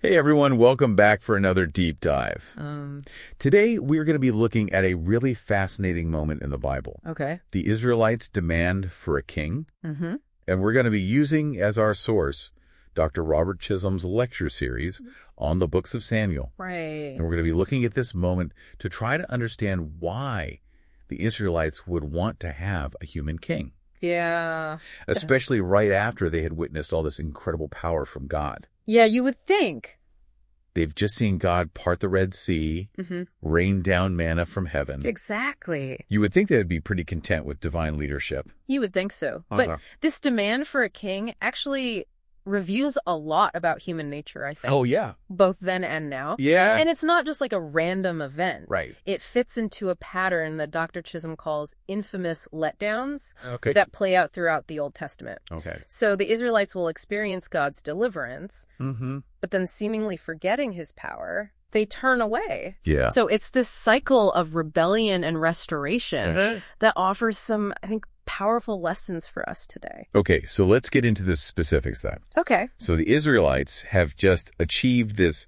Hey everyone, welcome back for another deep dive. Today we're going to be looking at a really fascinating moment in the Bible. Okay. The Israelites' demand for a king. Mm-hmm. And we're going to be using as our source Dr. Robert Chisholm's lecture series on the books of Samuel. Right. And we're going to be looking at this moment to try to understand why the Israelites would want to have a human king. Yeah. Especially right after they had witnessed all this incredible power from God. Yeah, you would think. They've just seen God part the Red Sea, rain down manna from heaven. Exactly. You would think they'd be pretty content with divine leadership. You would think so. But this demand for a king actually reveals a lot about human nature, I think. Oh, yeah. Both then and now. Yeah. And it's not just like a random event. Right. It fits into a pattern that Dr. Chisholm calls infamous letdowns that play out throughout the Old Testament. Okay. So the Israelites will experience God's deliverance, but then seemingly forgetting his power, they turn away. Yeah. So it's this cycle of rebellion and restoration that offers some, I think, powerful lessons for us today. Okay, so let's get into the specifics then. Okay. So the Israelites have just achieved this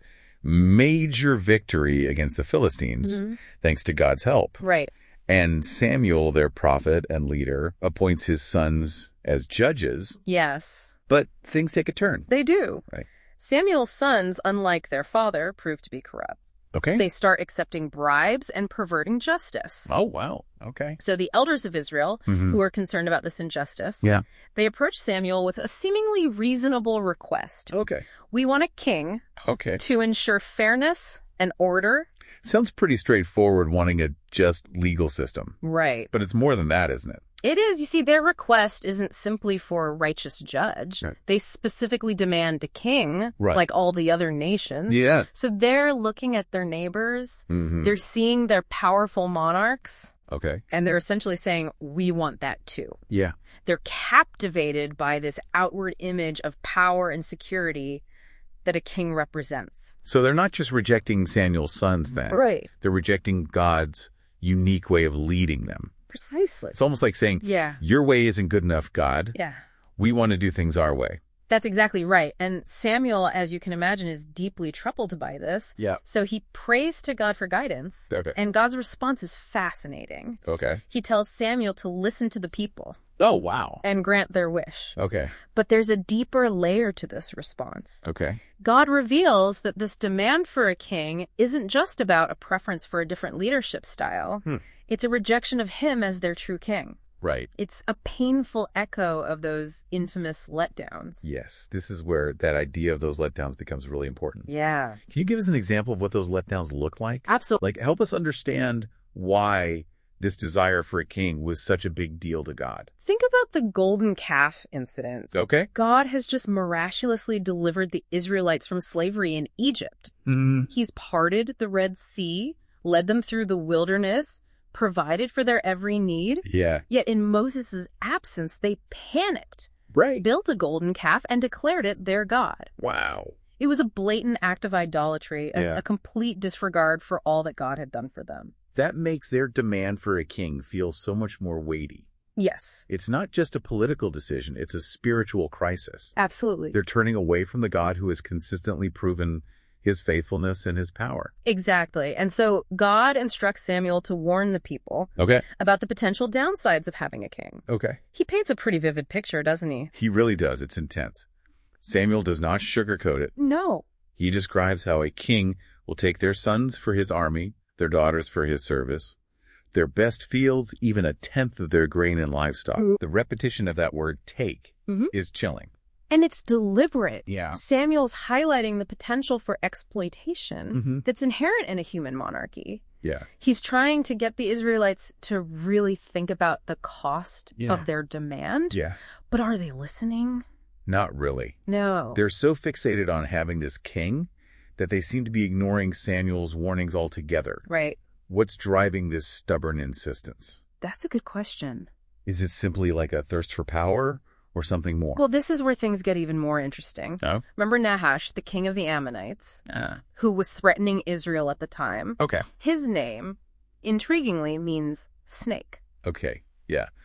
major victory against the Philistines thanks to God's help. Right. And Samuel, their prophet and leader, appoints his sons as judges. Yes. But things take a turn. They do. Right. Samuel's sons, unlike their father, prove to be corrupt. Okay. They start accepting bribes and perverting justice. Oh, wow. Okay. So the elders of Israel, who are concerned about this injustice, they approach Samuel with a seemingly reasonable request. Okay. We want a king to ensure fairness and order. Sounds pretty straightforward, wanting a just legal system. Right. But it's more than that, isn't it? It is. You see, their request isn't simply for a righteous judge. Right. They specifically demand a king, like all the other nations. Yeah. So they're looking at their neighbors. They're seeing their powerful monarchs. Okay. And they're essentially saying, we want that too. Yeah. They're captivated by this outward image of power and security that a king represents. So they're not just rejecting Samuel's sons then. Right. They're rejecting God's unique way of leading them. Precisely. It's almost like saying, your way isn't good enough, God. Yeah. We want to do things our way. That's exactly right. And Samuel, as you can imagine, is deeply troubled by this. Yeah. So he prays to God for guidance. Okay. And God's response is fascinating. Okay. He tells Samuel to listen to the people. Oh, wow. And grant their wish. Okay. But there's a deeper layer to this response. Okay. God reveals that this demand for a king isn't just about a preference for a different leadership style. It's a rejection of him as their true king. Right. It's a painful echo of those infamous letdowns. Yes. This is where that idea of those letdowns becomes really important. Yeah. Can you give us an example of what those letdowns look like? Absolutely. Like, help us understand why this desire for a king was such a big deal to God. Think about the golden calf incident. Okay. God has just miraculously delivered the Israelites from slavery in Egypt. He's parted the Red Sea, led them through the wilderness, provided for their every need. Yeah. Yet in Moses' absence, they panicked, built a golden calf, and declared it their God. Wow. It was a blatant act of idolatry, a complete disregard for all that God had done for them. That makes their demand for a king feel so much more weighty. Yes. It's not just a political decision, it's a spiritual crisis. Absolutely. They're turning away from the God who has consistently proven his faithfulness and his power. Exactly. And so God instructs Samuel to warn the people about the potential downsides of having a king. Okay. He paints a pretty vivid picture, doesn't he? He really does. It's intense. Samuel does not sugarcoat it. No. He describes how a king will take their sons for his army, their daughters for his service, their best fields, even a tenth of their grain and livestock. The repetition of that word take is chilling. And it's deliberate. Yeah. Samuel's highlighting the potential for exploitation that's inherent in a human monarchy. Yeah. He's trying to get the Israelites to really think about the cost of their demand. Yeah. But are they listening? Not really. No. They're so fixated on having this king that they seem to be ignoring Samuel's warnings altogether. Right. What's driving this stubborn insistence? That's a good question. Is it simply like a thirst for power or something more? Well, this is where things get even more interesting. Oh? Remember Nahash, the king of the Ammonites, who was threatening Israel at the time? Okay. His name, intriguingly, means snake. Okay. Yeah.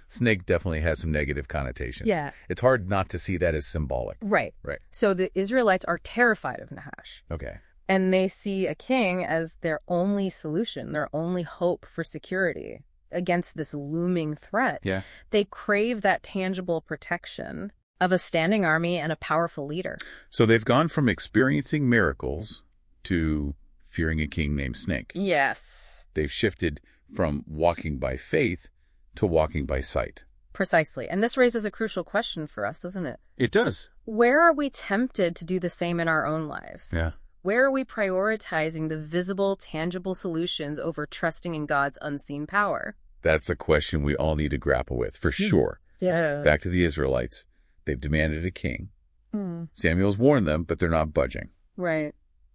snake definitely has some negative connotations. Yeah. It's hard not to see that as symbolic. Right. Right. So the Israelites are terrified of Nahash. Okay. And they see a king as their only solution, their only hope for security against this looming threat. Yeah. They crave that tangible protection of a standing army and a powerful leader. So they've gone from experiencing miracles to fearing a king named Snake. Yes. They've shifted from walking by faith to walking by sight. Precisely. And this raises a crucial question for us, doesn't it? It does. Where are we tempted to do the same in our own lives? Yeah. Where are we prioritizing the visible, tangible solutions over trusting in God's unseen power? That's a question we all need to grapple with, for sure. Yeah. Back to the Israelites. They've demanded a king. Mm. Samuel's warned them, but they're not budging. Right.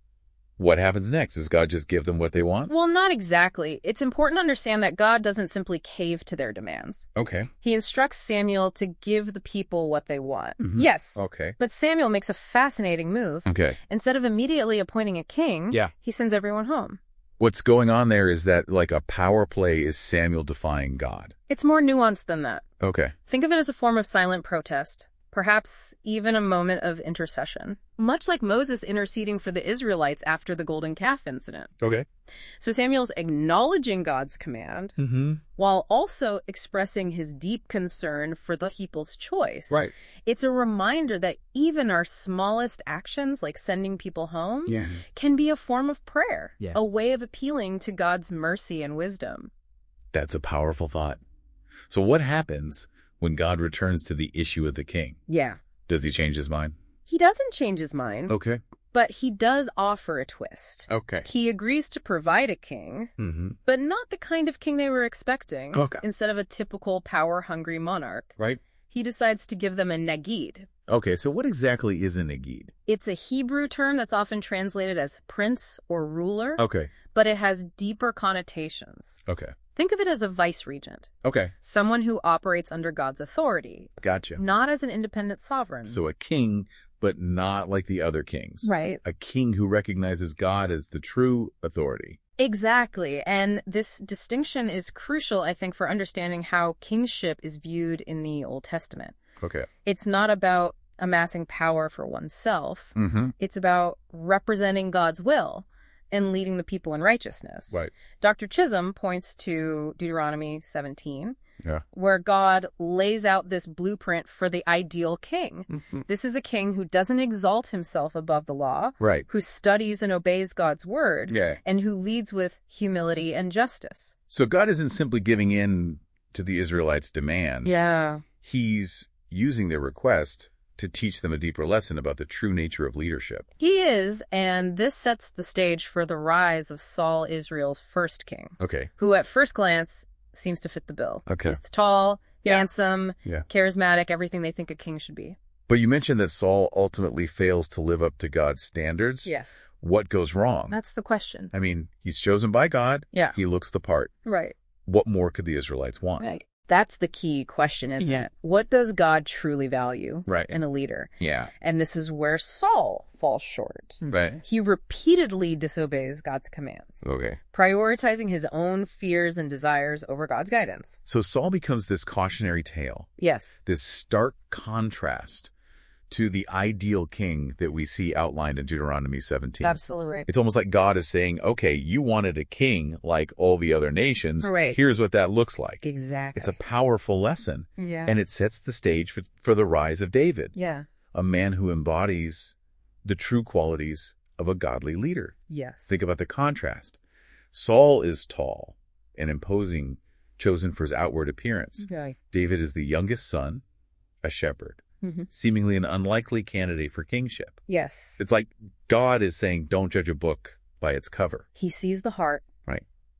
What happens next? Does God just give them what they want? Well, not exactly. It's important to understand that God doesn't simply cave to their demands. Okay. He instructs Samuel to give the people what they want. Mhm. Yes. Okay. But Samuel makes a fascinating move. Okay. Instead of immediately appointing a king, he sends everyone home. What's going on there is that like a power play is Samuel defying God. It's more nuanced than that. Okay. Think of it as a form of silent protest, perhaps even a moment of intercession, much like Moses interceding for the Israelites after the golden calf incident. Okay. So Samuel's acknowledging God's command while also expressing his deep concern for the people's choice. Right. It's a reminder that even our smallest actions, like sending people home, Yeah. can be a form of prayer, Yeah. a way of appealing to God's mercy and wisdom. That's a powerful thought. So what happens when God returns to the issue of the king? Yeah. Does he change his mind? He doesn't change his mind, Okay. but he does offer a twist. Okay. He agrees to provide a king, Mm-hmm. but not the kind of king they were expecting. Okay. Instead of a typical power-hungry monarch, Right. he decides to give them a nagid. Okay, so what exactly is a nagid? It's a Hebrew term that's often translated as prince or ruler, Okay. but it has deeper connotations. Okay. Think of it as a vice-regent, Okay. someone who operates under God's authority, Gotcha. not as an independent sovereign. So a king, but not like the other kings. Right. A king who recognizes God as the true authority. Exactly. And this distinction is crucial, I think, for understanding how kingship is viewed in the Old Testament. Okay. It's not about amassing power for oneself. Mm-hmm. It's about representing God's will and leading the people in righteousness. Right. Dr. Chisholm points to Deuteronomy 17, Yeah. where God lays out this blueprint for the ideal king. Mm-hmm. This is a king who doesn't exalt himself above the law, Right. who studies and obeys God's word, Yeah. and who leads with humility and justice. So God isn't simply giving in to the Israelites' demands. Yeah. He's using their request to teach them a deeper lesson about the true nature of leadership. He is, and this sets the stage for the rise of Saul, Israel's first king, Okay. who at first glance seems to fit the bill. Okay. He's tall, Yeah. handsome, Yeah. charismatic, everything they think a king should be. But you mentioned that Saul ultimately fails to live up to God's standards. Yes. What goes wrong? That's the question. I mean, he's chosen by God. Yeah. He looks the part. Right. What more could the Israelites want? Right. That's the key question, isn't it? What does God truly value Right. in a leader? Yeah. And this is where Saul falls short. Right. He repeatedly disobeys God's commands, Okay. prioritizing his own fears and desires over God's guidance. So Saul becomes this cautionary tale, Yes. this stark contrast to the ideal king that we see outlined in Deuteronomy 17. Absolutely right. It's almost like God is saying, okay, you wanted a king like all the other nations. Right. Here's what that looks like. Exactly. It's a powerful lesson. Yeah. And it sets the stage for the rise of David, Yeah. a man who embodies the true qualities of a godly leader. Yes. Think about the contrast. Saul is tall and imposing, chosen for his outward appearance. Okay. David is the youngest son, a shepherd, Mhm. seemingly an unlikely candidate for kingship. Yes. It's like God is saying, don't judge a book by its cover. He sees the heart. Right.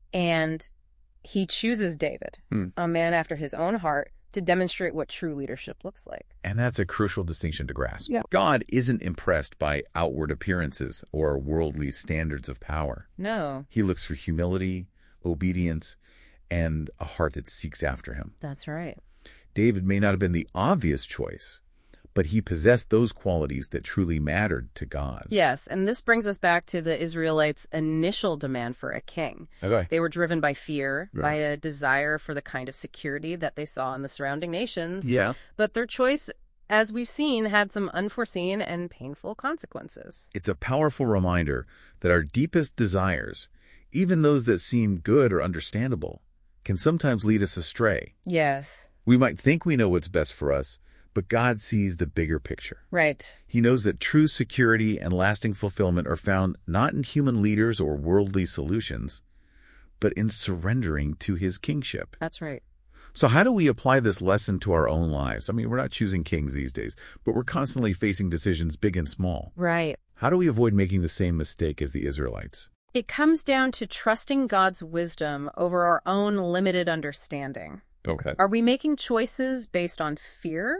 And he chooses David, a man after his own heart, to demonstrate what true leadership looks like. And that's a crucial distinction to grasp. Yeah. God isn't impressed by outward appearances or worldly standards of power. No, He looks for humility, obedience, and a heart that seeks after him. that's right. David may not have been the obvious choice, but he possessed those qualities that truly mattered to God. Yes, and this brings us back to the Israelites' initial demand for a king. Okay. They were driven by fear, Right. by a desire for the kind of security that they saw in the surrounding nations. Yeah. But their choice, as we've seen, had some unforeseen and painful consequences. It's a powerful reminder that our deepest desires, even those that seem good or understandable, can sometimes lead us astray. Yes. We might think we know what's best for us, but God sees the bigger picture. Right. He knows that true security and lasting fulfillment are found not in human leaders or worldly solutions, but in surrendering to his kingship. That's right. So how do we apply this lesson to our own lives? I mean, we're not choosing kings these days, but we're constantly facing decisions big and small. Right. How do we avoid making the same mistake as the Israelites? It comes down to trusting God's wisdom over our own limited understanding. Okay. Are we making choices based on fear?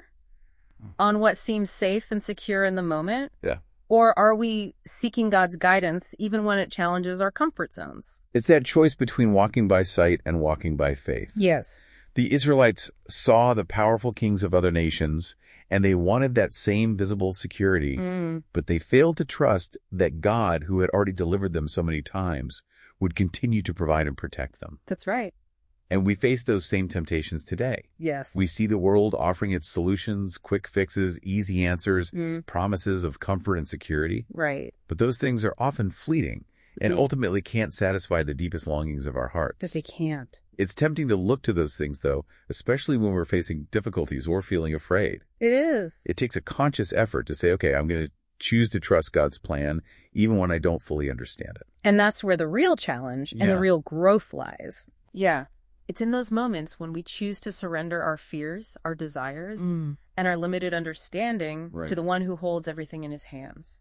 On what seems safe and secure in the moment? Yeah. Or are we seeking God's guidance even when it challenges our comfort zones? It's that choice between walking by sight and walking by faith. Yes. The Israelites saw the powerful kings of other nations, and they wanted that same visible security, but they failed to trust that God, who had already delivered them so many times, would continue to provide and protect them. That's right. And we face those same temptations today. Yes. We see the world offering its solutions, quick fixes, easy answers, promises of comfort and security. Right. But those things are often fleeting and ultimately can't satisfy the deepest longings of our hearts. That they can't. It's tempting to look to those things, though, especially when we're facing difficulties or feeling afraid. It is. It takes a conscious effort to say, okay, I'm going to choose to trust God's plan, even when I don't fully understand it. And that's where the real challenge and Yeah. the real growth lies. Yeah. It's in those moments when we choose to surrender our fears, our desires, and our limited understanding Right. to the one who holds everything in his hands.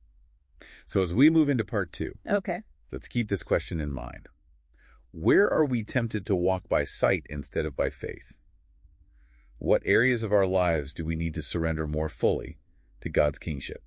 So as we move into part 2, Okay. let's keep this question in mind. Where are we tempted to walk by sight instead of by faith? What areas of our lives do we need to surrender more fully to God's kingship?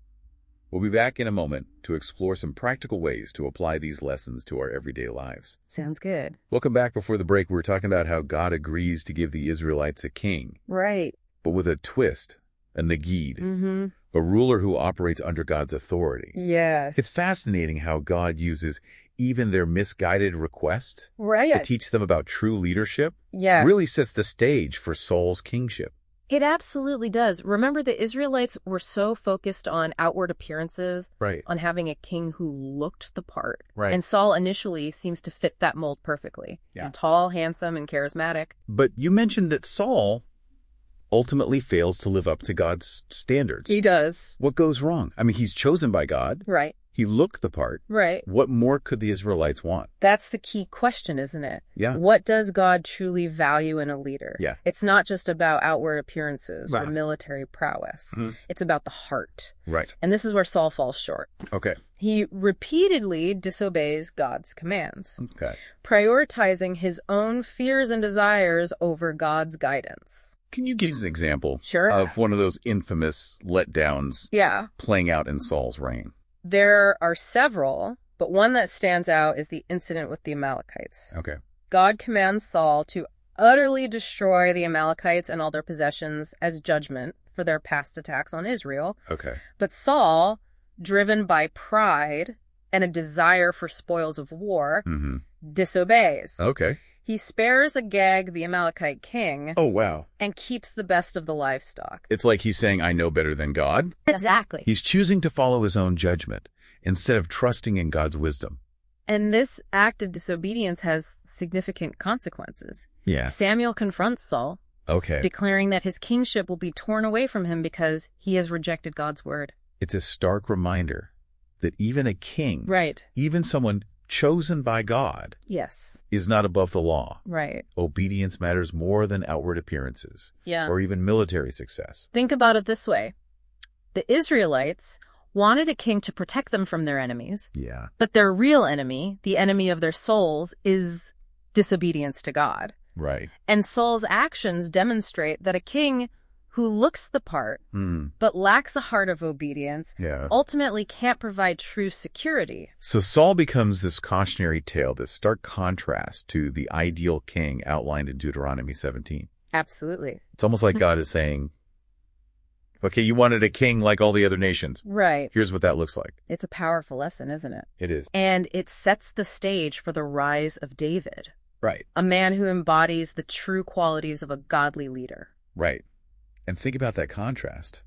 We'll be back in a moment to explore some practical ways to apply these lessons to our everyday lives. Sounds good. Welcome back. Before the break, we were talking about how God agrees to give the Israelites a king, Right. but with a twist, a negid, a ruler who operates under God's authority. Yes. It's fascinating how God uses even their misguided request to right. teach them about true leadership. Yeah. Really sets the stage for Saul's kingship. It absolutely does. Remember, the Israelites were so focused on outward appearances, Right. on having a king who looked the part. Right. And Saul initially seems to fit that mold perfectly. Yeah. He's tall, handsome, and charismatic. But you mentioned that Saul ultimately fails to live up to God's standards. He does. What goes wrong? I mean, he's chosen by God. Right. He looked the part. Right. What more could the Israelites want? That's the key question, isn't it? Yeah. What does God truly value in a leader? Yeah. It's not just about outward appearances or Right. military prowess. It's about the heart. Right. And this is where Saul falls short. Okay. He repeatedly disobeys God's commands, Okay. prioritizing his own fears and desires over God's guidance. Can you give us an example Sure. of one of those infamous letdowns Yeah. playing out in Saul's reign? There are several, but one that stands out is the incident with the Amalekites. Okay. God commands Saul to utterly destroy the Amalekites and all their possessions as judgment for their past attacks on Israel. Okay. But Saul, driven by pride and a desire for spoils of war, disobeys. Okay. He spares Agag, the Amalekite king, Oh, wow. and keeps the best of the livestock. It's like he's saying, I know better than God. Exactly. He's choosing to follow his own judgment instead of trusting in God's wisdom. And this act of disobedience has significant consequences. Yeah. Samuel confronts Saul, Okay. declaring that his kingship will be torn away from him because he has rejected God's word. It's a stark reminder that even a king, Right. even someone chosen by God, Yes. is not above the law. Right. Obedience matters more than outward appearances Yeah. or even military success. Think about it this way. The Israelites wanted a king to protect them from their enemies, Yeah. but their real enemy, the enemy of their souls, is disobedience to God. Right. And Saul's actions demonstrate that a king who looks the part but lacks a heart of obedience Yeah. ultimately can't provide true security. So Saul becomes this cautionary tale, this stark contrast to the ideal king outlined in Deuteronomy 17. Absolutely. It's almost like God is saying, Okay, you wanted a king like all the other nations. Right. Here's what that looks like. It's a powerful lesson, isn't it? It is. And it sets the stage for the rise of David, Right. a man who embodies the true qualities of a godly leader. Right. And think about that contrast.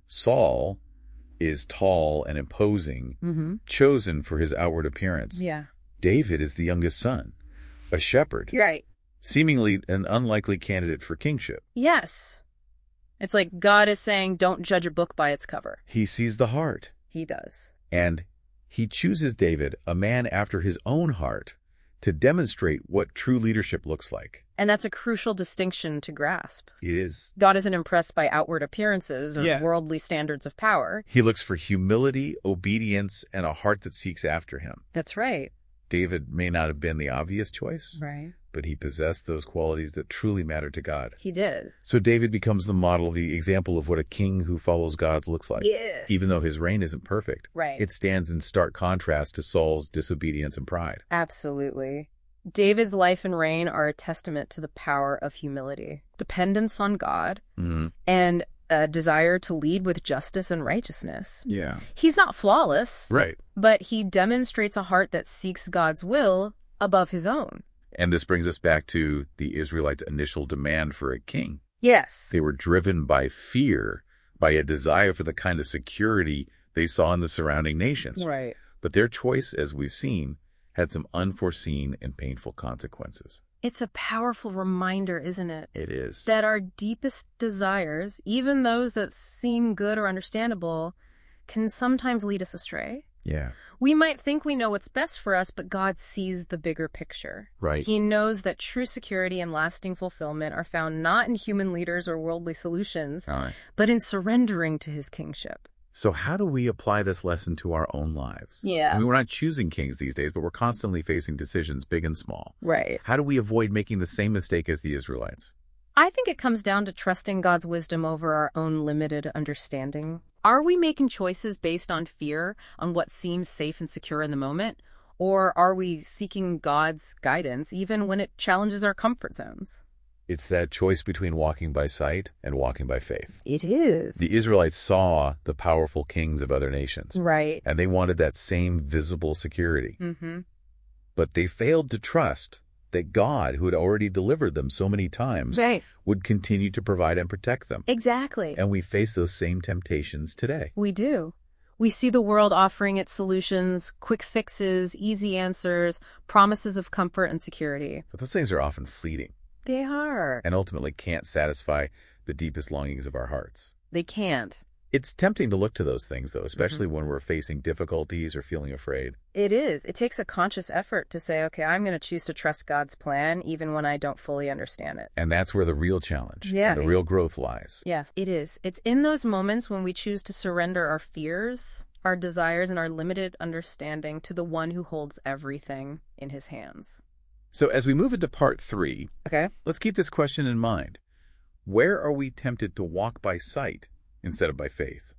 Saul is tall and imposing, chosen for his outward appearance. Yeah. David is the youngest son, a shepherd, Right. seemingly an unlikely candidate for kingship. Yes. It's like God is saying, don't judge a book by its cover. He sees the heart, He does. and he chooses David, a man after his own heart, to demonstrate what true leadership looks like. And that's a crucial distinction to grasp. It is. God isn't impressed by outward appearances or Yeah. worldly standards of power. He looks for humility, obedience, and a heart that seeks after him. That's right. David may not have been the obvious choice, Right. but he possessed those qualities that truly matter to God. He did. So David becomes the model, the example of what a king who follows God looks like. Yes. Even though his reign isn't perfect. Right. It stands in stark contrast to Saul's disobedience and pride. Absolutely. David's life and reign are a testament to the power of humility, dependence on God, and a desire to lead with justice and righteousness. Yeah. He's not flawless, Right. but he demonstrates a heart that seeks God's will above his own. And this brings us back to the Israelites' initial demand for a king. Yes. They were driven by fear, by a desire for the kind of security they saw in the surrounding nations. Right. But their choice, as we've seen, had some unforeseen and painful consequences. It's a powerful reminder, isn't it? It is. That our deepest desires, even those that seem good or understandable, can sometimes lead us astray. Yeah. We might think we know what's best for us, but God sees the bigger picture. Right. He knows that true security and lasting fulfillment are found not in human leaders or worldly solutions, All right. but in surrendering to his kingship. So how do we apply this lesson to our own lives? Yeah. I mean, we're not choosing kings these days, but we're constantly facing decisions, big and small. Right. How do we avoid making the same mistake as the Israelites? I think it comes down to trusting God's wisdom over our own limited understanding. Are we making choices based on fear, on what seems safe and secure in the moment? Or are we seeking God's guidance even when it challenges our comfort zones? It's that choice between walking by sight and walking by faith. It is. The Israelites saw the powerful kings of other nations, Right. and they wanted that same visible security. Mm-hmm. But they failed to trust that God, who had already delivered them so many times, Right. would continue to provide and protect them. Exactly. And we face those same temptations today. We do. We see the world offering its solutions, quick fixes, easy answers, promises of comfort and security. But those things are often fleeting They are. and ultimately can't satisfy the deepest longings of our hearts. They can't. It's tempting to look to those things, though, especially when we're facing difficulties or feeling afraid. It is. It takes a conscious effort to say, okay, I'm going to choose to trust God's plan even when I don't fully understand it. And that's where the real challenge, Yeah. and the real growth lies. Yeah, it is. It's in those moments when we choose to surrender our fears, our desires, and our limited understanding to the one who holds everything in his hands. So as we move into part 3, Okay. let's keep this question in mind. Where are we tempted to walk by sight instead of by faith?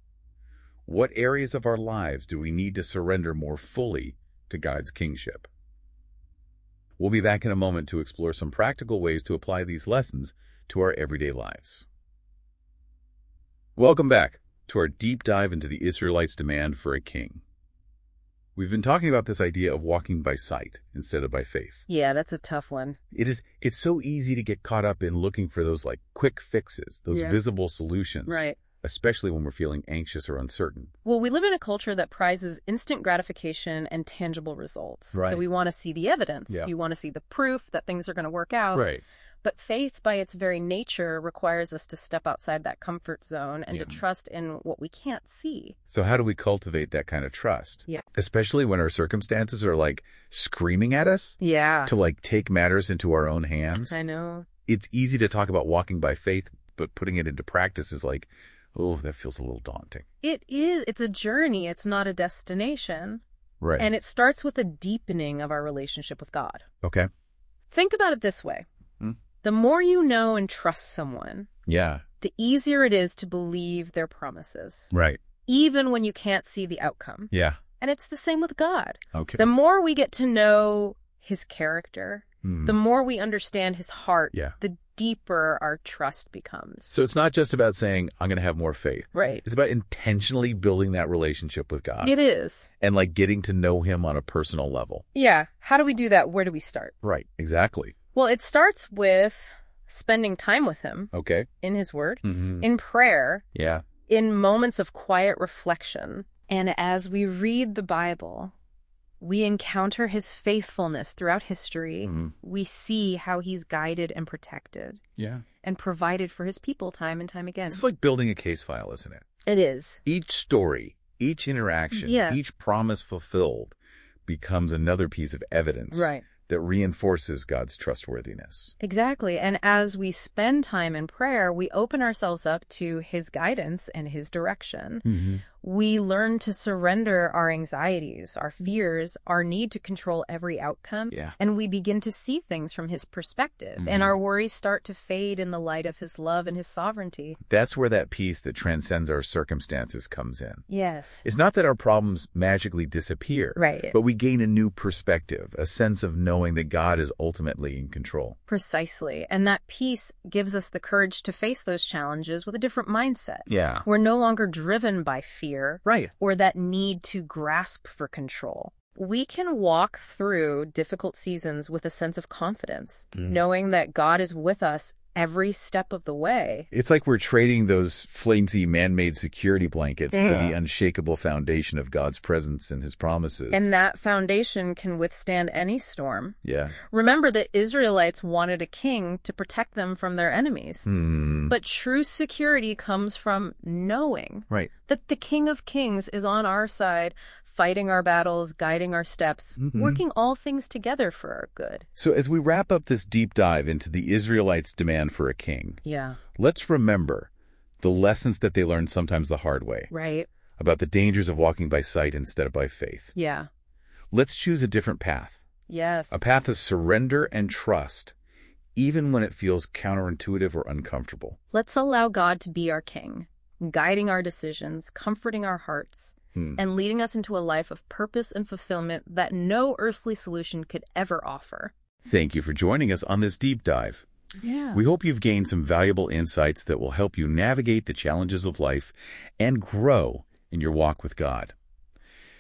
What areas of our lives do we need to surrender more fully to God's kingship? We'll be back in a moment to explore some practical ways to apply these lessons to our everyday lives. Welcome back to our deep dive into the Israelites' demand for a king. We've been talking about this idea of walking by sight instead of by faith. Yeah, that's a tough one. It's so easy to get caught up in looking for those like quick fixes, those Yeah. visible solutions. Right. Especially when we're feeling anxious or uncertain. Well, we live in a culture that prizes instant gratification and tangible results. Right. So we want to see the evidence. Yeah. You want to see the proof that things are going to work out. Right. But faith, by its very nature, requires us to step outside that comfort zone and Yeah. to trust in what we can't see. So how do we cultivate that kind of trust? Yeah. Especially when our circumstances are like screaming at us Yeah. to like take matters into our own hands. I know. It's easy to talk about walking by faith, but putting it into practice is like, oh, that feels a little daunting. It is. It's a journey. It's not a destination. Right. And it starts with a deepening of our relationship with God. Okay. Think about it this way. Hmm. The more you know and trust someone, Yeah. the easier it is to believe their promises, Right. even when you can't see the outcome. Yeah. And it's the same with God. Okay. The more we get to know his character, Hmm. the more we understand his heart, Yeah. the deeper our trust becomes. So it's not just about saying, I'm going to have more faith. Right. It's about intentionally building that relationship with God. It is. And like getting to know him on a personal level. Yeah. How do we do that? Where do we start? Right. Exactly. Well, it starts with spending time with him. Okay. In his word, Mm-hmm. in prayer, Yeah. in moments of quiet reflection. And as we read the Bible, we encounter his faithfulness throughout history. Mm-hmm. We see how he's guided and protected Yeah. and provided for his people time and time again. It's like building a case file, isn't it? It is. Each story, each interaction, Yeah. each promise fulfilled becomes another piece of evidence Right. that reinforces God's trustworthiness. Exactly. And as we spend time in prayer, we open ourselves up to his guidance and his direction. Mm-hmm. We learn to surrender our anxieties, our fears, our need to control every outcome. Yeah. And we begin to see things from his perspective. And our worries start to fade in the light of his love and his sovereignty. That's where that peace that transcends our circumstances comes in. Yes. It's not that our problems magically disappear, Right. but we gain a new perspective, a sense of knowing that God is ultimately in control. Precisely. And that peace gives us the courage to face those challenges with a different mindset. Yeah. We're no longer driven by fear Right. or that need to grasp for control. We can walk through difficult seasons with a sense of confidence, knowing that God is with us every step of the way. It's like we're trading those flimsy man-made security blankets for the unshakable foundation of God's presence and his promises. And that foundation can withstand any storm. Yeah. Remember that Israelites wanted a king to protect them from their enemies. But true security comes from knowing Right. that the King of Kings is on our side, fighting our battles, guiding our steps, working all things together for our good. So as we wrap up this deep dive into the Israelites' demand for a king, Yeah. let's remember the lessons that they learned sometimes the hard way Right. about the dangers of walking by sight instead of by faith. Yeah. Let's choose a different path, Yes. a path of surrender and trust, even when it feels counterintuitive or uncomfortable. Let's allow God to be our king, guiding our decisions, comforting our hearts, and leading us into a life of purpose and fulfillment that no earthly solution could ever offer. Thank you for joining us on this deep dive. Yeah. We hope you've gained some valuable insights that will help you navigate the challenges of life and grow in your walk with God.